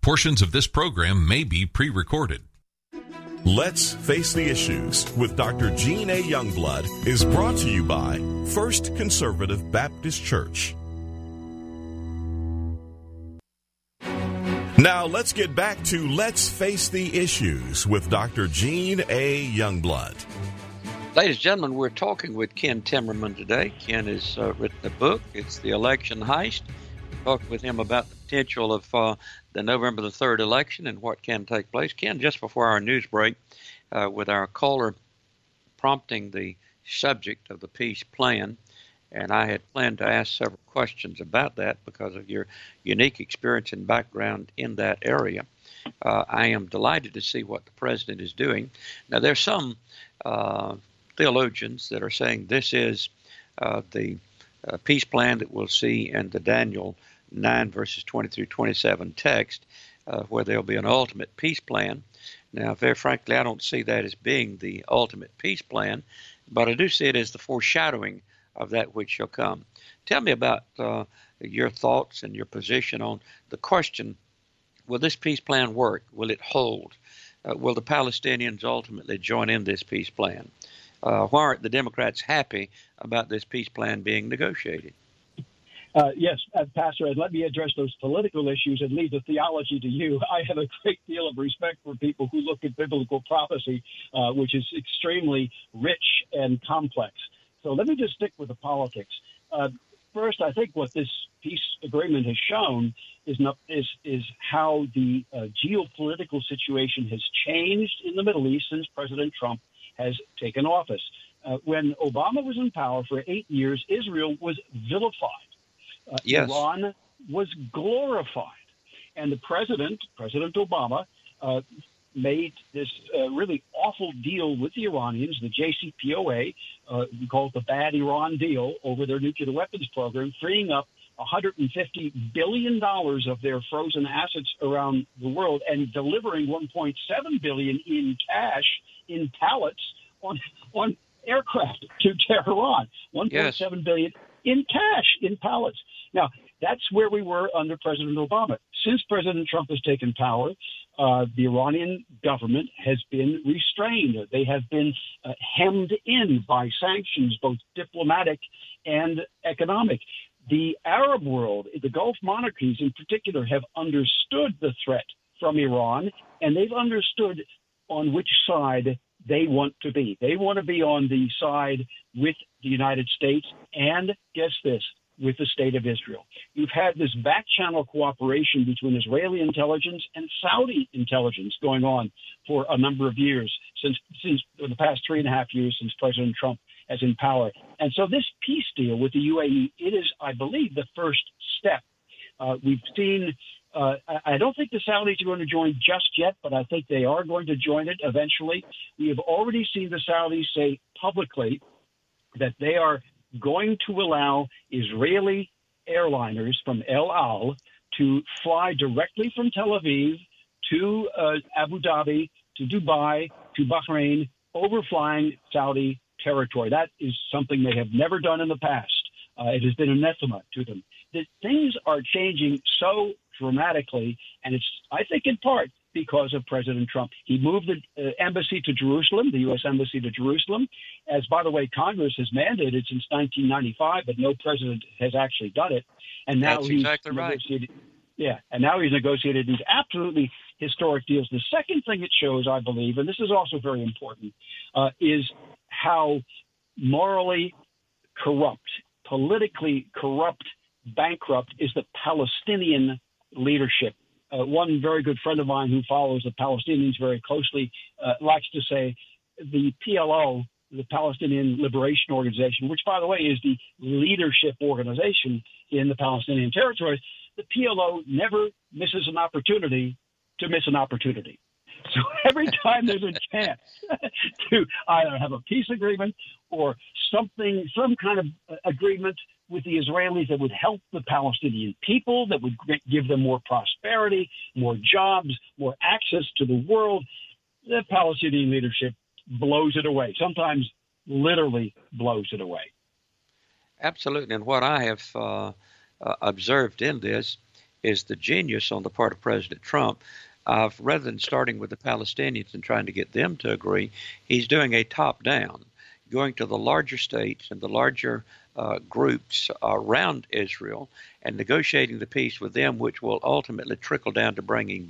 Portions of this program may be pre-recorded. Let's Face the Issues with Dr. Gene A. Youngblood is brought to you by First Conservative Baptist Church. Now let's get back to Let's Face the Issues with Dr. Gene A. Youngblood. Ladies and gentlemen, we're talking with Ken Timmerman today. Ken has written a book. It's The Election Heist. We're talking with him about the potential of the November the 3rd election and what can take place. Ken, just before our news break, with our caller prompting the subject of the peace plan, and I had planned to ask several questions about that because of your unique experience and background in that area. I am delighted to see what the president is doing. Now, there's some theologians that are saying this is the peace plan that we'll see in the Daniel 9 verses 20 through 27 text, where there'll be an ultimate peace plan. Now, very frankly, I don't see that as being the ultimate peace plan, but I do see it as the foreshadowing of that which shall come. Tell me about your thoughts and your position on the question, will this peace plan work? Will it hold? Will the Palestinians ultimately join in this peace plan? Why aren't the Democrats happy about this peace plan being negotiated? Yes, Pastor, let me address those political issues and leave the theology to you. I have a great deal of respect for people who look at biblical prophecy, which is extremely rich and complex. So let me just stick with the politics. First, I think what this peace agreement has shown is how the geopolitical situation has changed in the Middle East since President Trump has taken office. When Obama was in power for 8 years, Israel was vilified. Yes. Iran was glorified. And the President Obama, made this really awful deal with the Iranians, the JCPOA, we call it the Bad Iran Deal, over their nuclear weapons program, freeing up $150 billion of their frozen assets around the world and delivering $1.7 billion in cash in pallets on aircraft to Tehran. $1.7 billion in cash in pallets. Now, that's where we were under President Obama. Since President Trump has taken power, the Iranian government has been restrained. They have been hemmed in by sanctions, both diplomatic and economic. The Arab world, the Gulf monarchies in particular, have understood the threat from Iran, and they've understood on which side they want to be. They want to be on the side with the United States and, guess this, with the state of Israel. You've had this back-channel cooperation between Israeli intelligence and Saudi intelligence going on for a number of years, since the past 3.5 years since President Trump is in power. And so this peace deal with the UAE, it is, I believe, the first step. We've seen, I don't think the Saudis are going to join just yet, but I think they are going to join it eventually. We have already seen the Saudis say publicly that they are going to allow Israeli airliners from El Al to fly directly from Tel Aviv to Abu Dhabi, to Dubai, to Bahrain, overflying Saudi territory. That is something they have never done in the past. It has been anathema to them. The things are changing so dramatically, and it's, I think, in part because of President Trump. He moved the embassy to Jerusalem, the U.S. embassy to Jerusalem, as, by the way, Congress has mandated since 1995, but no president has actually done it. And now That's he's exactly right. And now he's negotiated these absolutely historic deals. The second thing it shows, I believe, and this is also very important, is how morally corrupt, politically corrupt, bankrupt is the Palestinian leadership. One very good friend of mine who follows the Palestinians very closely likes to say the PLO, the Palestinian Liberation Organization, which, by the way, is the leadership organization in the Palestinian territories, the PLO never misses an opportunity to miss an opportunity. So every time there's a chance to either have a peace agreement or something, some kind of agreement with the Israelis that would help the Palestinian people, that would give them more prosperity, more jobs, more access to the world, the Palestinian leadership blows it away, sometimes literally blows it away. Absolutely. And what I have observed in this is the genius on the part of President Trump. Rather than starting with the Palestinians and trying to get them to agree, he's doing a top-down, going to the larger states and the larger groups around Israel and negotiating the peace with them, which will ultimately trickle down to bringing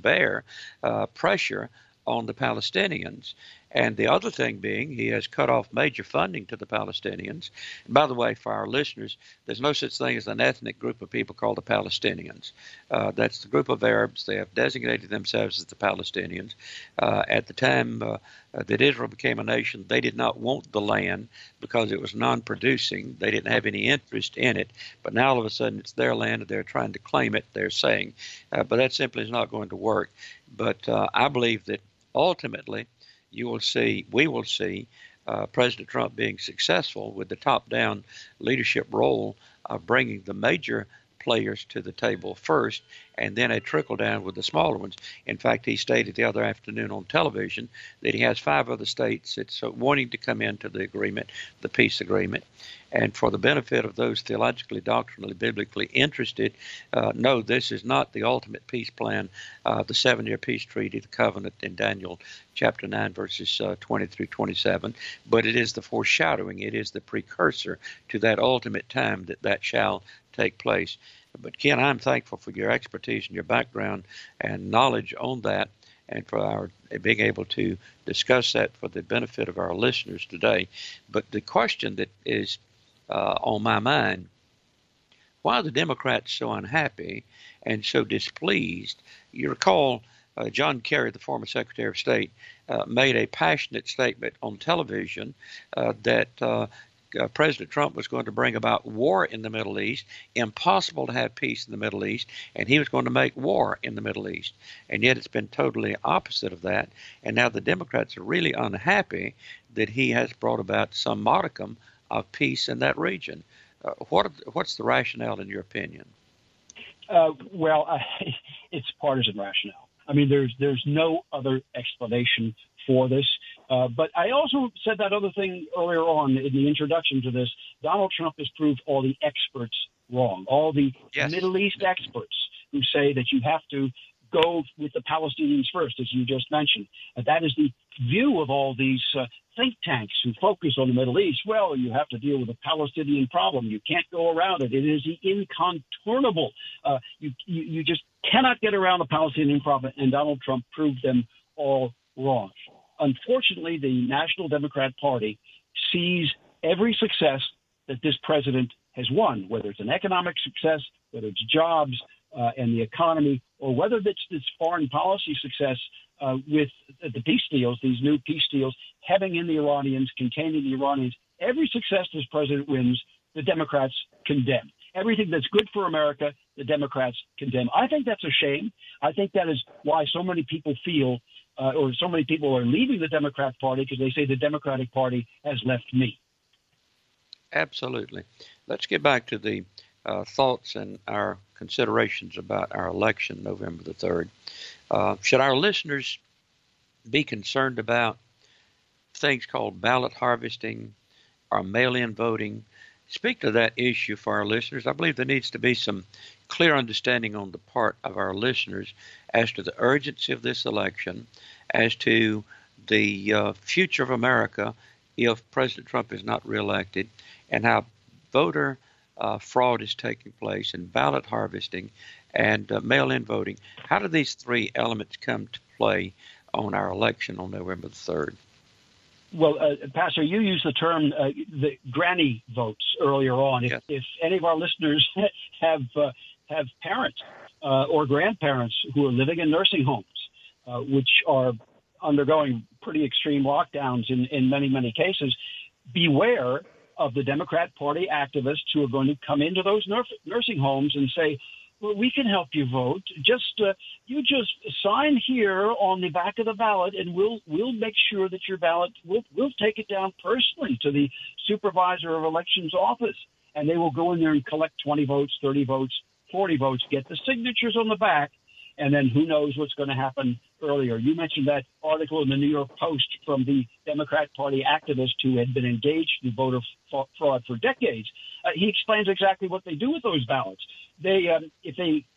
pressure on the Palestinians. And the other thing being, he has cut off major funding to the Palestinians. And by the way, for our listeners, there's no such thing as an ethnic group of people called the Palestinians. That's the group of Arabs. They have designated themselves as the Palestinians. At the time that Israel became a nation, they did not want the land because it was non-producing. They didn't have any interest in it. But now all of a sudden it's their land and they're trying to claim it, they're saying. But that simply is not going to work. But I believe that ultimately, we will see President Trump being successful with the top-down leadership role of bringing the major players to the table first, and then a trickle down with the smaller ones. In fact, he stated the other afternoon on television that he has 5 other states that's wanting to come into the agreement, the peace agreement. And for the benefit of those theologically, doctrinally, biblically interested, no, this is not the ultimate peace plan, the 7-year peace treaty, the covenant in Daniel chapter 9, verses 20 through 27, but it is the foreshadowing, it is the precursor to that ultimate time that shall take place. But Ken, I'm thankful for your expertise and your background and knowledge on that, and for our being able to discuss that for the benefit of our listeners today. But the question that is on my mind, why are the Democrats so unhappy and so displeased? You recall John Kerry, the former Secretary of State, made a passionate statement on television that President Trump was going to bring about war in the Middle East, impossible to have peace in the Middle East, and he was going to make war in the Middle East. And yet it's been totally opposite of that. And now the Democrats are really unhappy that he has brought about some modicum of peace in that region. What's the rationale in your opinion? It's partisan rationale. I mean, there's no other explanation for this. But I also said that other thing earlier on in the introduction to this. Donald Trump has proved all the experts wrong, all the Middle East experts who say that you have to go with the Palestinians first, as you just mentioned. That is the view of all these think tanks who focus on the Middle East. Well, you have to deal with the Palestinian problem. You can't go around it. It is incontournable. You just cannot get around the Palestinian problem, and Donald Trump proved them all wrong. Unfortunately, the National Democrat Party sees every success that this president has won, whether it's an economic success, whether it's jobs and the economy, or whether it's this foreign policy success with the peace deals, these new peace deals, hemming in the Iranians, containing the Iranians. Every success this president wins, the Democrats condemn. Everything that's good for America, the Democrats condemn. I think that's a shame. I think that is why so many people feel or so many people are leaving the Democrat Party, because they say the Democratic Party has left me. Absolutely. Let's get back to the thoughts and our considerations about our election November the 3rd. Should our listeners be concerned about things called ballot harvesting or mail-in voting? Speak to that issue for our listeners. I believe there needs to be some clear understanding on the part of our listeners as to the urgency of this election, as to the future of America if President Trump is not reelected, and how voter fraud is taking place, and ballot harvesting and mail-in voting. How do these 3 elements come to play on our election on November the 3rd? Well, Pastor, you used the term the granny votes earlier on. If any of our listeners have parents or grandparents who are living in nursing homes, which are undergoing pretty extreme lockdowns in many, many cases, beware of the Democrat Party activists who are going to come into those nursing homes and say, well, we can help you vote. You just sign here on the back of the ballot, and we'll make sure that your ballot, we'll take it down personally to the supervisor of elections office, and they will go in there and collect 20 votes, 30 votes, 40 votes, get the signatures on the back, and then who knows what's going to happen earlier. You mentioned that article in the New York Post from the Democrat Party activist who had been engaged in voter fraud for decades. He explains exactly what they do with those ballots. If they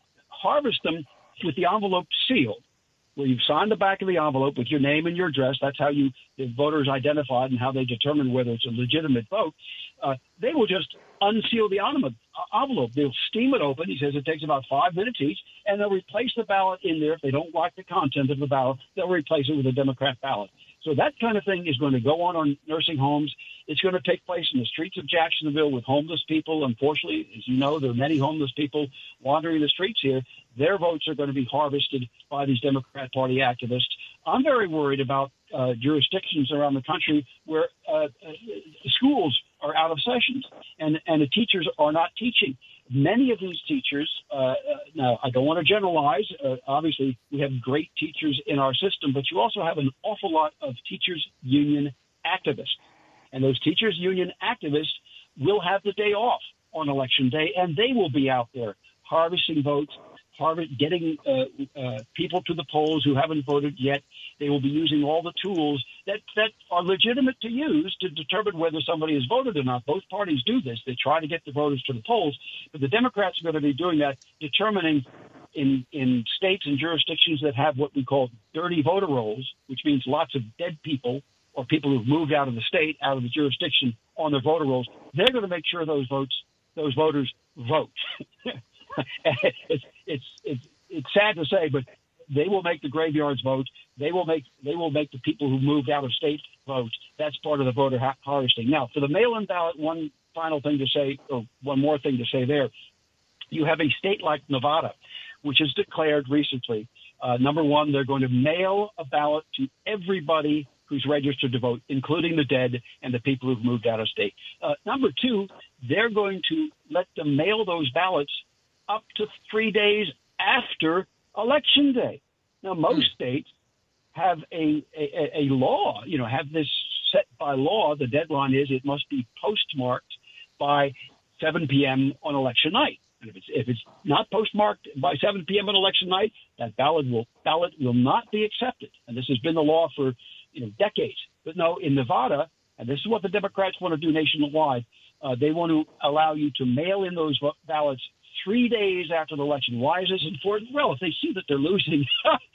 harvest them with the envelope sealed, where you've signed the back of the envelope with your name and your address. That's how the voter is identified and how they determine whether it's a legitimate vote. They will just unseal the envelope. They'll steam it open. He says it takes about 5 minutes each, and they'll replace the ballot in there. If they don't like the content of the ballot, they'll replace it with a Democrat ballot. So that kind of thing is going to go on nursing homes. It's going to take place in the streets of Jacksonville with homeless people. Unfortunately, as you know, there are many homeless people wandering the streets here. Their votes are going to be harvested by these Democrat Party activists. I'm very worried about jurisdictions around the country where schools are out of sessions and the teachers are not teaching. Many of these teachers, now I don't want to generalize, obviously we have great teachers in our system, but you also have an awful lot of teachers union activists. And those teachers union activists will have the day off on election day, and they will be out there harvesting votes, getting people to the polls who haven't voted yet. They will be using all the tools that are legitimate to use to determine whether somebody has voted or not. Both parties do this. They try to get the voters to the polls, but the Democrats are going to be doing that, determining in states and jurisdictions that have what we call dirty voter rolls, which means lots of dead people or people who've moved out of the state, out of the jurisdiction on their voter rolls. They're going to make sure those voters vote. It's sad to say, but they will make the graveyards vote. They will make the people who moved out of state vote. That's part of the voter harvesting. Now, for the mail-in ballot, one more thing to say there. You have a state like Nevada, which has declared recently, number one, they're going to mail a ballot to everybody who's registered to vote, including the dead and the people who've moved out of state. Number two, they're going to let them mail those ballots up to 3 days after Election Day. Now, most states have a law, have this set by law. The deadline is it must be postmarked by 7 p.m. on election night. And if it's not postmarked by 7 p.m. on election night, that ballot will not be accepted. And this has been the law for decades. But no, in Nevada, and this is what the Democrats want to do nationwide, they want to allow you to mail in those ballots 3 days after the election. Why is this important? Well, if they see that they're losing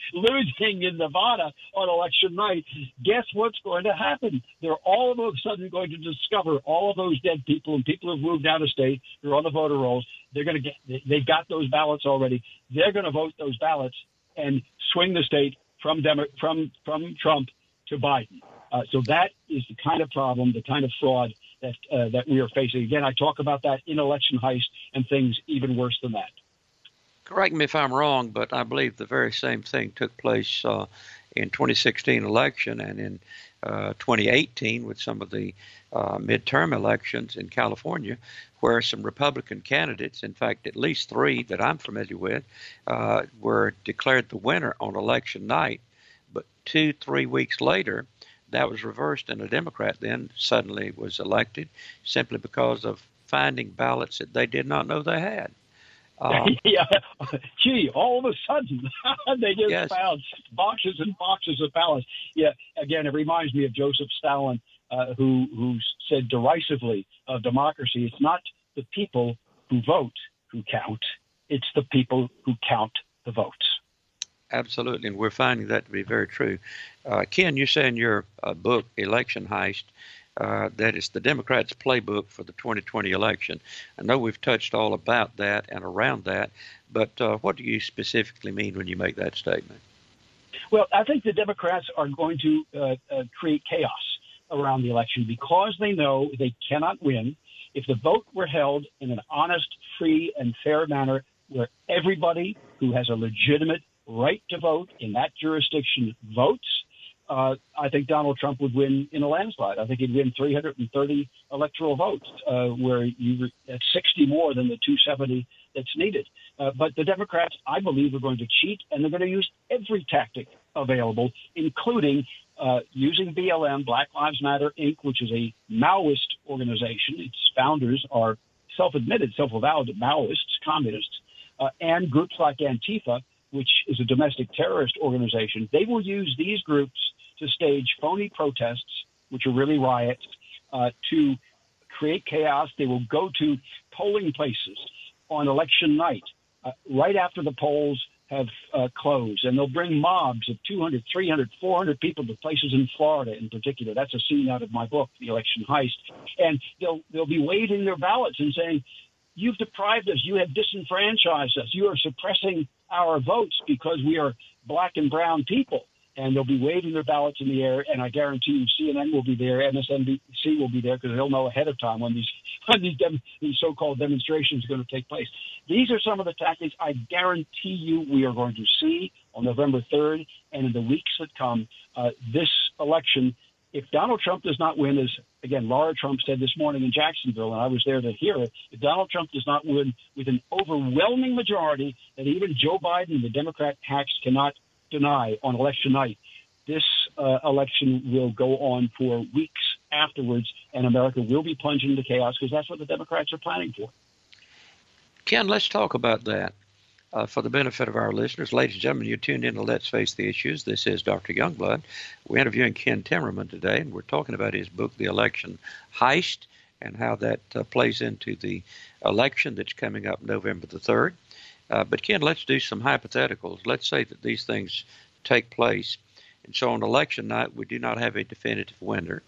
in Nevada on election night, guess what's going to happen? They're all of a sudden going to discover all of those dead people and people who've moved out of state. They're on the voter rolls. They've got those ballots already. They're going to vote those ballots and swing the state from Trump to Biden. So that is the kind of problem, the kind of fraud that we are facing. Again, I talk about that in Election Heist and things even worse than that. Correct me if I'm wrong, but I believe the very same thing took place in 2016 election and in 2018 with some of the midterm elections in California, where some Republican candidates, in fact, at least three that I'm familiar with, were declared the winner on election night. But 2-3 weeks later, that was reversed, and a Democrat then suddenly was elected simply because of finding ballots that they did not know they had. Yeah, gee, all of a sudden they just found boxes and boxes of ballots. Yeah, again, it reminds me of Joseph Stalin, who said derisively of democracy, it's not the people who vote who count, it's the people who count the votes. Absolutely, and we're finding that to be very true. Ken, you say in your book, Election Heist, that it's the Democrats' playbook for the 2020 election. I know we've touched all about that and around that, but what do you specifically mean when you make that statement? Well, I think the Democrats are going to create chaos around the election because they know they cannot win. If the vote were held in an honest, free, and fair manner where everybody who has a legitimate right to vote in that jurisdiction votes, I think Donald Trump would win in a landslide. I think he'd win 330 electoral votes, where that's 60 more than the 270 that's needed. But the Democrats, I believe, are going to cheat, and they're going to use every tactic available, including using BLM, Black Lives Matter, Inc., which is a Maoist organization. Its founders are self-admitted, self-avowed Maoists, communists, and groups like Antifa, which is a domestic terrorist organization. They will use these groups to stage phony protests, which are really riots, to create chaos. They will go to polling places on election night right after the polls have closed, and they'll bring mobs of 200, 300, 400 people to places in Florida in particular. That's a scene out of my book, The Election Heist. And they'll be waving their ballots and saying, "You've deprived us. You have disenfranchised us. You are suppressing our votes because we are black and brown people." And they'll be waving their ballots in the air, and I guarantee you CNN will be there, MSNBC will be there, because they'll know ahead of time when these so-called demonstrations are going to take place. These are some of the tactics I guarantee you we are going to see on November 3rd and in the weeks that come. This election, if Donald Trump does not win, as, again, Laura Trump said this morning in Jacksonville, and I was there to hear it, if Donald Trump does not win with an overwhelming majority that even Joe Biden and the Democrat hacks cannot deny on election night, this election will go on for weeks afterwards, and America will be plunged into chaos because that's what the Democrats are planning for. Ken, let's talk about that for the benefit of our listeners. Ladies and gentlemen, you're tuned in to Let's Face the Issues. This is Dr. Youngblood. We're interviewing Ken Timmerman today, and we're talking about his book, The Election Heist, and how that plays into the election that's coming up November the 3rd. But, Ken, let's do some hypotheticals. Let's say that these things take place. And so on election night, we do not have a definitive winner.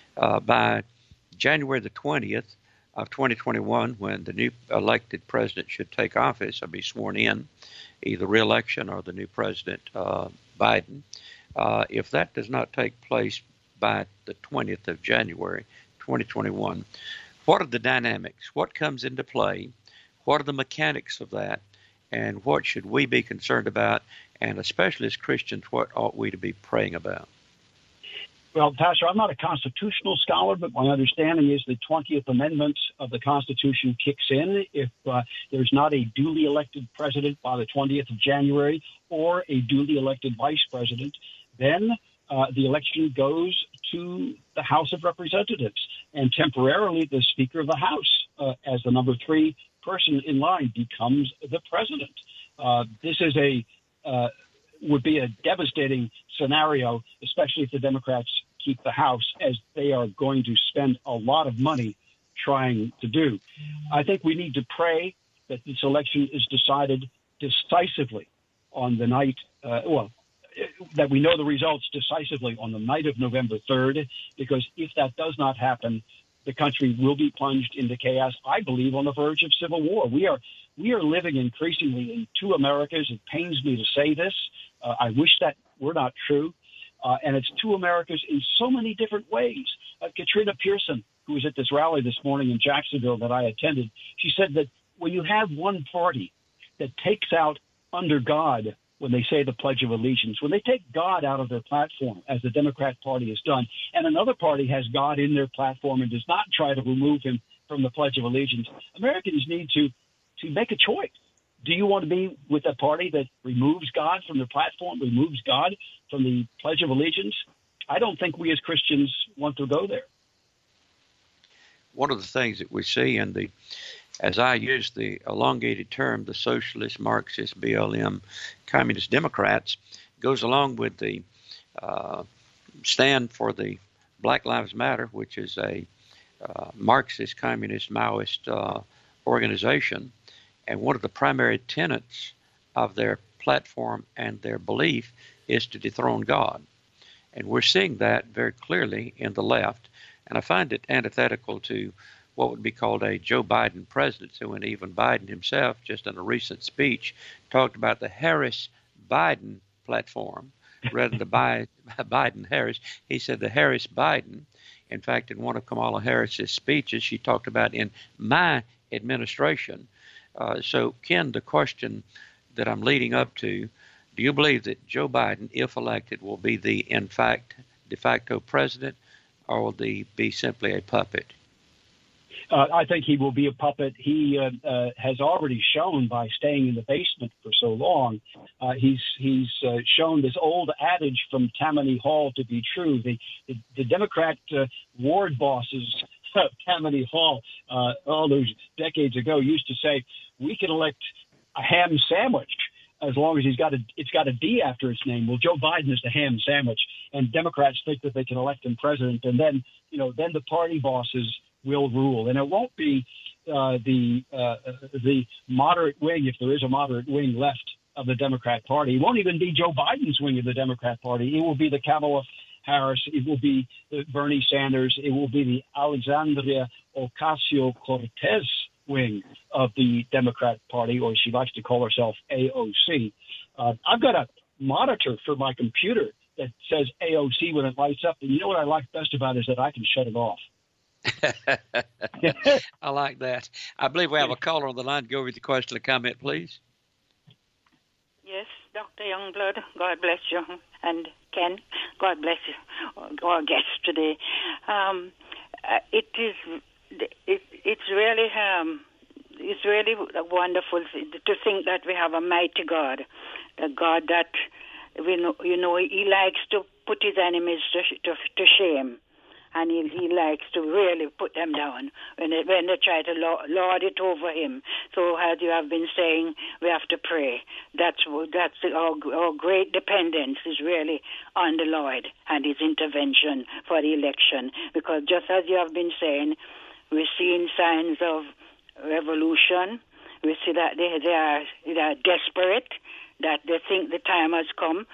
By January the 20th of 2021, when the new elected president should take office or be sworn in, either re-election or the new president, Biden, if that does not take place by the 20th of January 2021, what are the dynamics? What comes into play? What are the mechanics of that? And what should we be concerned about? And especially as Christians, what ought we to be praying about? Well, Pastor, I'm not a constitutional scholar, but my understanding is the 20th Amendment of the Constitution kicks in if there's not a duly elected president by the 20th of January or a duly elected vice president. Then the election goes to the House of Representatives, and temporarily the Speaker of the House, as the number 3 person in line, becomes the president. This is would be a devastating scenario, especially if the Democrats keep the House, as they are going to spend a lot of money trying to do. I think we need to pray that this election is decided decisively on the night, that we know the results decisively on the night of November 3rd, because if that does not happen, the country will be plunged into chaos, I believe, on the verge of civil war. We are living increasingly in two Americas. It pains me to say this. I wish that were not true. And it's two Americas in so many different ways. Katrina Pearson, who was at this rally this morning in Jacksonville that I attended, she said that when you have one party that takes out under God when they say the Pledge of Allegiance, when they take God out of their platform, as the Democrat Party has done, and another party has God in their platform and does not try to remove him from the Pledge of Allegiance, Americans need to make a choice. Do you want to be with a party that removes God from their platform, removes God from the Pledge of Allegiance? I don't think we as Christians want to go there. One of the things that we see in the, as I use the elongated term, the socialist, Marxist, BLM, communist Democrats, goes along with the stand for the Black Lives Matter, which is a Marxist, communist, Maoist organization. And one of the primary tenets of their platform and their belief is to dethrone God. And we're seeing that very clearly in the left. And I find it antithetical to what would be called a Joe Biden presidency, when even Biden himself, just in a recent speech, talked about the Harris-Biden platform rather than the Biden-Harris. He said the Harris-Biden. In fact, in one of Kamala Harris's speeches, she talked about in my administration. So, Ken, the question that I'm leading up to, do you believe that Joe Biden, if elected, will be the, in fact, de facto president, or will he be simply a puppet? I think he will be a puppet. He has already shown by staying in the basement for so long. He's shown this old adage from Tammany Hall to be true. The Democrat ward bosses of Tammany Hall all those decades ago used to say, we can elect a ham sandwich as long as it's got a D after its name. Well, Joe Biden is the ham sandwich, and Democrats think that they can elect him president, and then the party bosses will rule. And it won't be the moderate wing, if there is a moderate wing left of the Democrat Party. It won't even be Joe Biden's wing of the Democrat Party. It will be the Kamala Harris. It will be Bernie Sanders. It will be the Alexandria Ocasio-Cortez wing of the Democrat Party, or she likes to call herself AOC. I've got a monitor for my computer that says AOC when it lights up. And you know what I like best about it is that I can shut it off. I like that. I believe we have a caller on the line. Go with the question or comment, please. Yes, Dr. Youngblood, God bless you. And Ken, God bless you, our guest today. It's really wonderful to think that we have a mighty God, a God that He likes to put His enemies to shame, and he likes to really put them down when they try to lord it over Him. So, as you have been saying, we have to pray. That's our great dependence is really on the Lord and His intervention for the election. Because just as you have been saying, we're seeing signs of revolution. We see that they are desperate, that they think the time has come.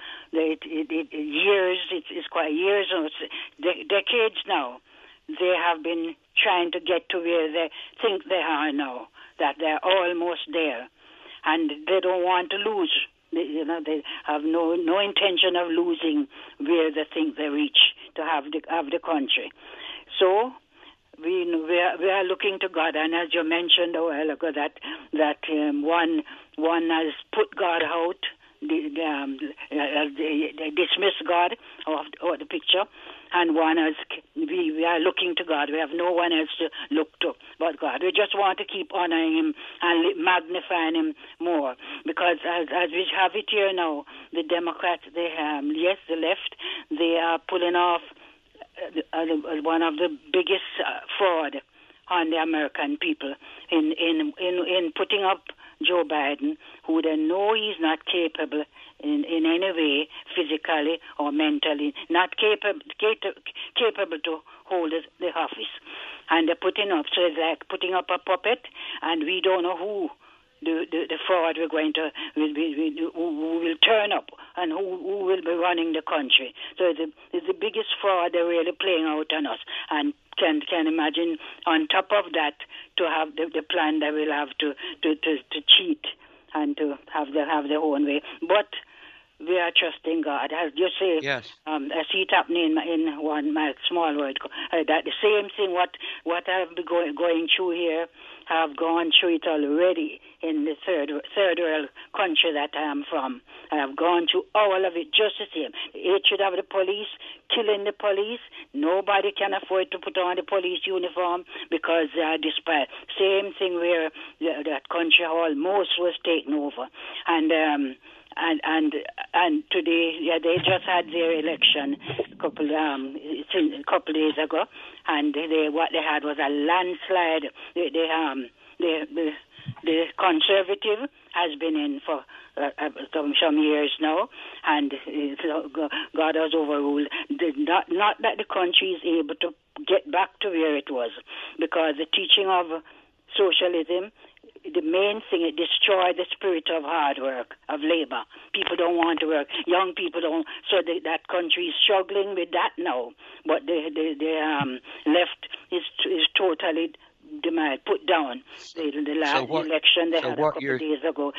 It's quite years, decades now. They have been trying to get to where they think they are now, that they're almost there, and they don't want to lose. They have no intention of losing where they think they reach to have the country. So we are looking to God, and as you mentioned a while ago, that one has put God out, they dismiss God out of the picture, and one has we are looking to God. We have no one else to look to but God. We just want to keep honoring Him and magnifying Him more, because as we have it here now, the Democrats, the left, they are pulling off one of the biggest fraud on the American people in putting up Joe Biden, who they know he's not capable in any way, physically or mentally, not capable to hold the office. And they're putting up, so it's like putting up a puppet, and we don't know who the fraud we're going to who will turn up and who will be running the country. So it's the biggest fraud they're really playing out on us, and can imagine on top of that to have the plan that we'll have to cheat and to have their own way. But we are trusting God, as you say. Yes. I see it happening in my small world. That the same thing what I've been going through here, I've gone through it already in the third world country that I am from. I have gone through all of it just the same. The hatred of the police, killing the police. Nobody can afford to put on the police uniform because they are despised. Same thing where that country almost was taken over. And today, they just had their election a couple days ago, and what they had was a landslide. The Conservative has been in for some years now, and God has overruled. Not that the country is able to get back to where it was, because the teaching of socialism, the main thing, it destroyed the spirit of hard work, of labor. People don't want to work. Young people don't. So that country is struggling with that now. But the left is totally put down. The last election they had a couple of days ago.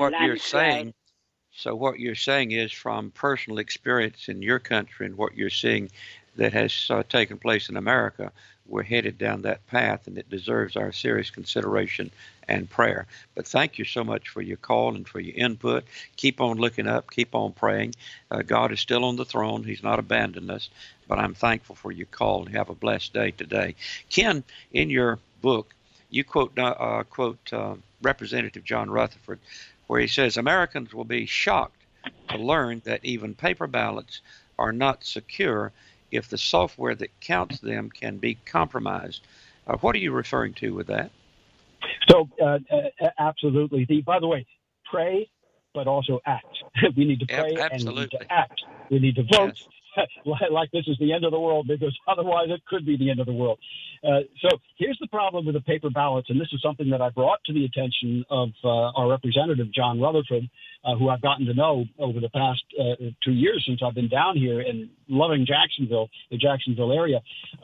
So what you're saying is, from personal experience in your country and what you're seeing that has taken place in America, we're headed down that path, and it deserves our serious consideration and prayer. But thank you so much for your call and for your input. Keep on looking up. Keep on praying. God is still on the throne. He's not abandoned us. But I'm thankful for your call, and have a blessed day today. Ken, in your book, you quote Representative John Rutherford, where he says, Americans will be shocked to learn that even paper ballots are not secure if the software that counts them can be compromised. What are you referring to with that? So, absolutely. By the way, pray, but also act. We need to pray and we need to act. We need to vote. Yes. like this is the end of the world, because otherwise it could be the end of the world. So here's the problem with the paper ballots, and this is something that I brought to the attention of our representative, John Rutherford, who I've gotten to know over the past 2 years since I've been down here and loving Jacksonville, the Jacksonville area.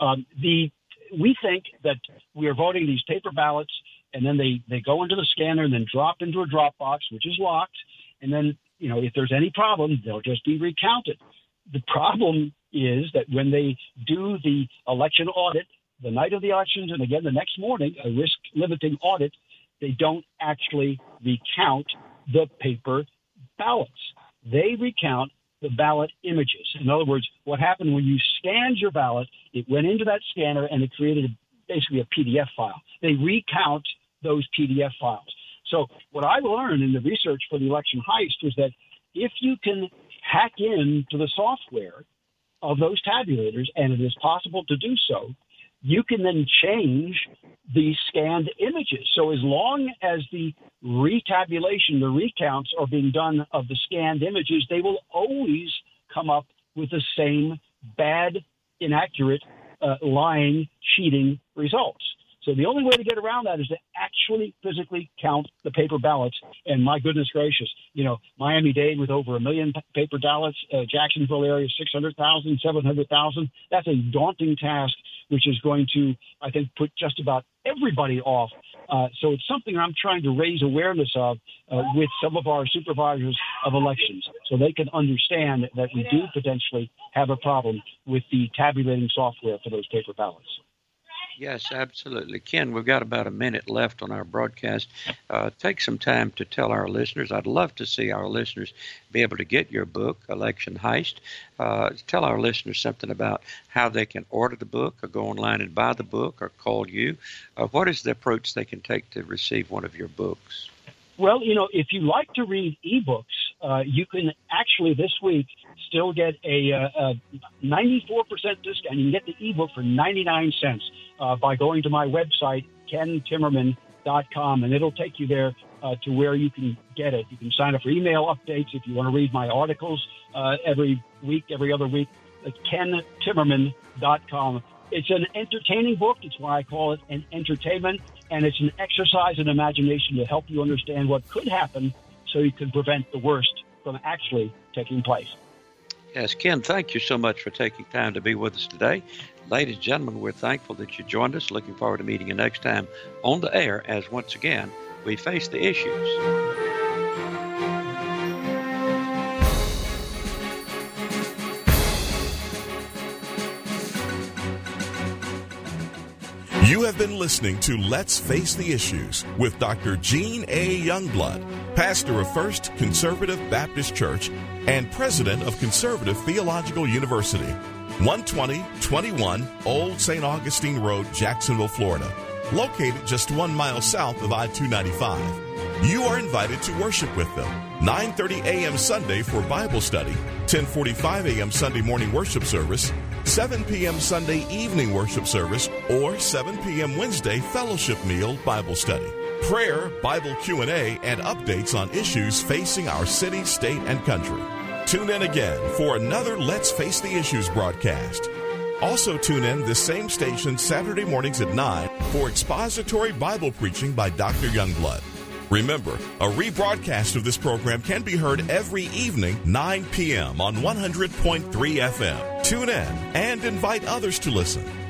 We think that we are voting these paper ballots, and then they go into the scanner and then drop into a drop box, which is locked. And then, if there's any problem, they'll just be recounted. The problem is that when they do the election audit, the night of the elections, and again the next morning, a risk-limiting audit, they don't actually recount the paper ballots. They recount the ballot images. In other words, what happened when you scanned your ballot, it went into that scanner and it created basically a PDF file. They recount those PDF files. So what I learned in the research for the election heist was that if you can hack into the software of those tabulators, and it is possible to do so, you can then change the scanned images. So as long as the retabulation, the recounts are being done of the scanned images, they will always come up with the same bad, inaccurate, lying, cheating results. So the only way to get around that is to actually physically count the paper ballots. And my goodness gracious, Miami-Dade with over 1 million paper ballots, Jacksonville area 600,000, 700,000. That's a daunting task, which is going to, I think, put just about everybody off. So it's something I'm trying to raise awareness of with some of our supervisors of elections, so they can understand that we do potentially have a problem with the tabulating software for those paper ballots. Yes, absolutely. Ken, we've got about a minute left on our broadcast. Take some time to tell our listeners. I'd love to see our listeners be able to get your book, Election Heist. Tell our listeners something about how they can order the book or go online and buy the book or call you. What is the approach they can take to receive one of your books? Well, if you like to read ebooks, you can actually this week still get a 94% discount. You can get the ebook for 99 cents by going to my website, kentimmerman.com, and it'll take you there to where you can get it. You can sign up for email updates if you want to read my articles every week, every other week, at kentimmerman.com. It's an entertaining book. It's why I call it an entertainment, and it's an exercise in imagination to help you understand what could happen so you can prevent the worst from actually taking place. Yes, Ken, thank you so much for taking time to be with us today. Ladies and gentlemen, we're thankful that you joined us. Looking forward to meeting you next time on the air as once again we face the issues. You have been listening to Let's Face the Issues with Dr. Gene A. Youngblood, pastor of First Conservative Baptist Church and president of Conservative Theological University, 12021 Old St. Augustine Road, Jacksonville, Florida, located just 1 mile south of I-295. You are invited to worship with them, 9:30 a.m. Sunday for Bible study, 10:45 a.m. Sunday morning worship service, 7 p.m. Sunday evening worship service, or 7 p.m. Wednesday fellowship meal Bible study. Prayer, Bible Q&A, and updates on issues facing our city, state, and country. Tune in again for another Let's Face the Issues broadcast. Also tune in this same station Saturday mornings at 9 for expository Bible preaching by Dr. Youngblood. Remember, a rebroadcast of this program can be heard every evening, 9 p.m. on 100.3 FM. Tune in and invite others to listen.